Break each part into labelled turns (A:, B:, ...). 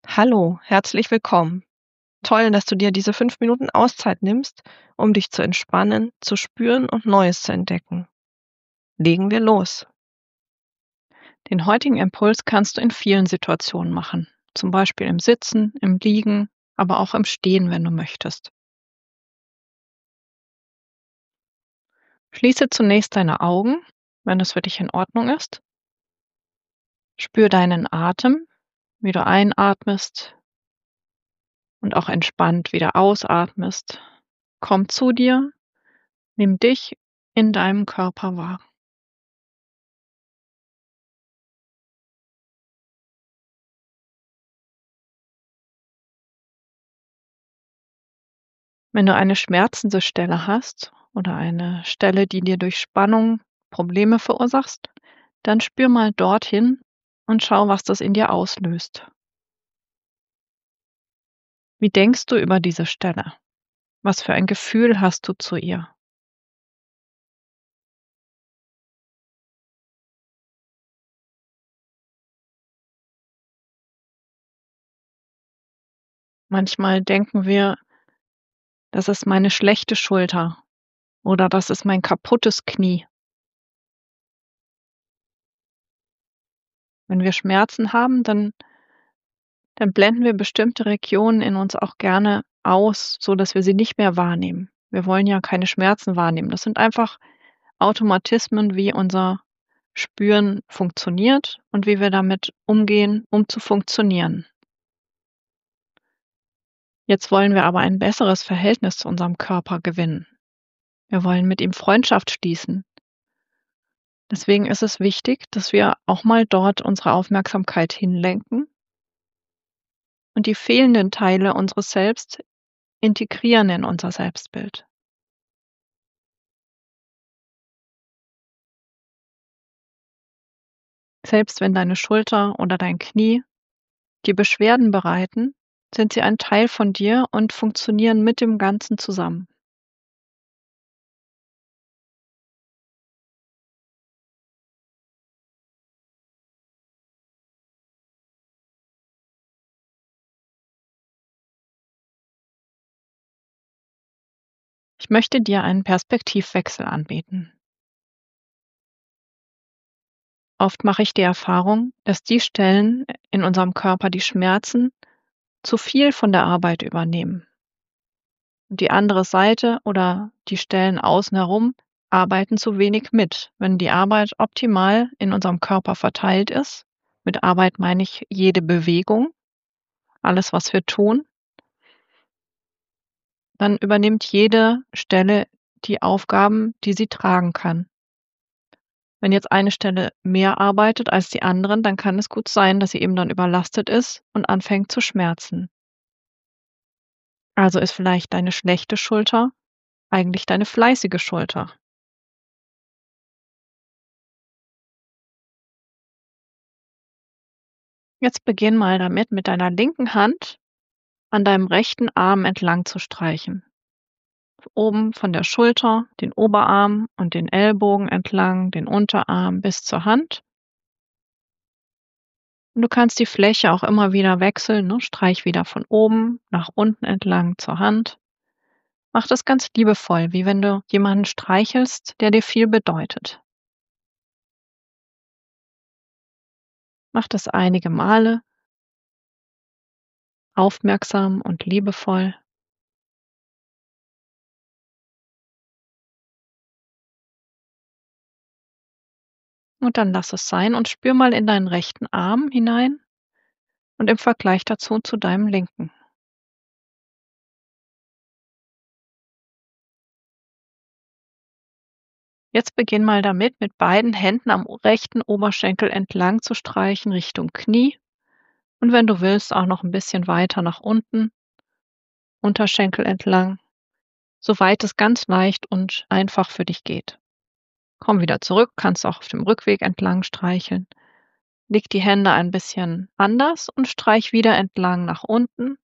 A: Hallo, herzlich willkommen. Toll, dass du dir diese 5 Minuten Auszeit nimmst, um dich zu entspannen, zu spüren und Neues zu entdecken. Legen wir los. Den heutigen Impuls kannst du in vielen Situationen machen. Zum Beispiel im Sitzen, im Liegen, aber auch im Stehen, wenn du möchtest. Schließe zunächst deine Augen, wenn es für dich in Ordnung ist. Spür deinen Atem, wie du einatmest und auch entspannt wieder ausatmest. Komm zu dir, nimm dich in deinem Körper wahr. Wenn du eine schmerzende Stelle hast oder eine Stelle, die dir durch Spannung Probleme verursachst, dann spür mal dorthin und schau, was das in dir auslöst. Wie denkst du über diese Stelle? Was für ein Gefühl hast du zu ihr? Manchmal denken wir, das ist meine schlechte Schulter oder das ist mein kaputtes Knie. Wenn wir Schmerzen haben, dann blenden wir bestimmte Regionen in uns auch gerne aus, so dass wir sie nicht mehr wahrnehmen. Wir wollen ja keine Schmerzen wahrnehmen. Das sind einfach Automatismen, wie unser Spüren funktioniert und wie wir damit umgehen, um zu funktionieren. Jetzt wollen wir aber ein besseres Verhältnis zu unserem Körper gewinnen. Wir wollen mit ihm Freundschaft schließen. Deswegen ist es wichtig, dass wir auch mal dort unsere Aufmerksamkeit hinlenken und die fehlenden Teile unseres Selbst integrieren in unser Selbstbild. Selbst wenn deine Schulter oder dein Knie dir Beschwerden bereiten, sind sie ein Teil von dir und funktionieren mit dem Ganzen zusammen. Ich möchte dir einen Perspektivwechsel anbieten. Oft mache ich die Erfahrung, dass die Stellen in unserem Körper, die schmerzen, zu viel von der Arbeit übernehmen. Und die andere Seite oder die Stellen außen herum arbeiten zu wenig mit. Wenn die Arbeit optimal in unserem Körper verteilt ist, mit Arbeit meine ich jede Bewegung, alles, was wir tun, dann übernimmt jede Stelle die Aufgaben, die sie tragen kann. Wenn jetzt eine Stelle mehr arbeitet als die anderen, dann kann es gut sein, dass sie eben dann überlastet ist und anfängt zu schmerzen. Also ist vielleicht deine schlechte Schulter eigentlich deine fleißige Schulter. Jetzt beginn mal damit, mit deiner linken Hand an deinem rechten Arm entlang zu streichen. Oben von der Schulter, den Oberarm und den Ellbogen entlang, den Unterarm bis zur Hand. Und du kannst die Fläche auch immer wieder wechseln, ne? Streich wieder von oben nach unten entlang zur Hand. Mach das ganz liebevoll, wie wenn du jemanden streichelst, der dir viel bedeutet. Mach das einige Male, aufmerksam und liebevoll. Und dann lass es sein und spür mal in deinen rechten Arm hinein und im Vergleich dazu zu deinem linken. Jetzt beginn mal damit, mit beiden Händen am rechten Oberschenkel entlang zu streichen Richtung Knie und wenn du willst, auch noch ein bisschen weiter nach unten, Unterschenkel entlang, soweit es ganz leicht und einfach für dich geht. Komm wieder zurück, kannst auch auf dem Rückweg entlang streicheln. Leg die Hände ein bisschen anders und streich wieder entlang nach unten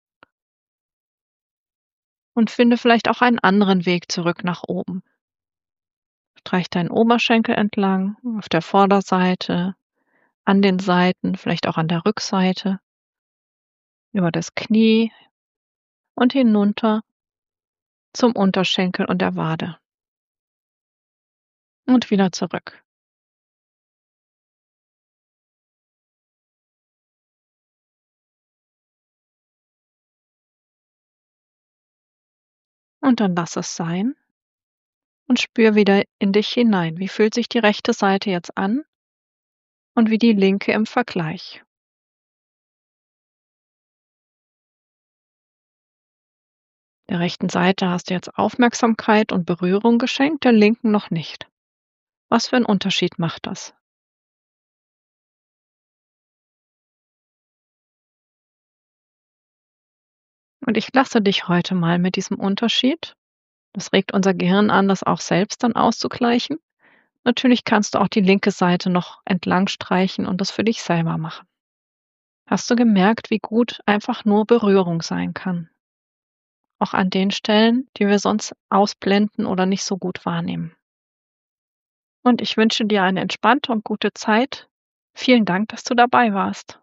A: und finde vielleicht auch einen anderen Weg zurück nach oben. Streich deinen Oberschenkel entlang, auf der Vorderseite, an den Seiten, vielleicht auch an der Rückseite. über das Knie und hinunter zum Unterschenkel und der Wade und wieder zurück. Und dann lass es sein und spür wieder in dich hinein. Wie fühlt sich die rechte Seite jetzt an und wie die linke im Vergleich? Der rechten Seite hast du jetzt Aufmerksamkeit und Berührung geschenkt, der linken noch nicht. Was für 'n Unterschied macht das? Und ich lasse dich heute mal mit diesem Unterschied. Das regt unser Gehirn an, das auch selbst dann auszugleichen. Natürlich kannst du auch die linke Seite noch entlang streichen und das für dich selber machen. Hast du gemerkt, wie gut einfach nur Berührung sein kann? Auch an den Stellen, die wir sonst ausblenden oder nicht so gut wahrnehmen. Und ich wünsche dir eine entspannte und gute Zeit. Vielen Dank, dass du dabei warst.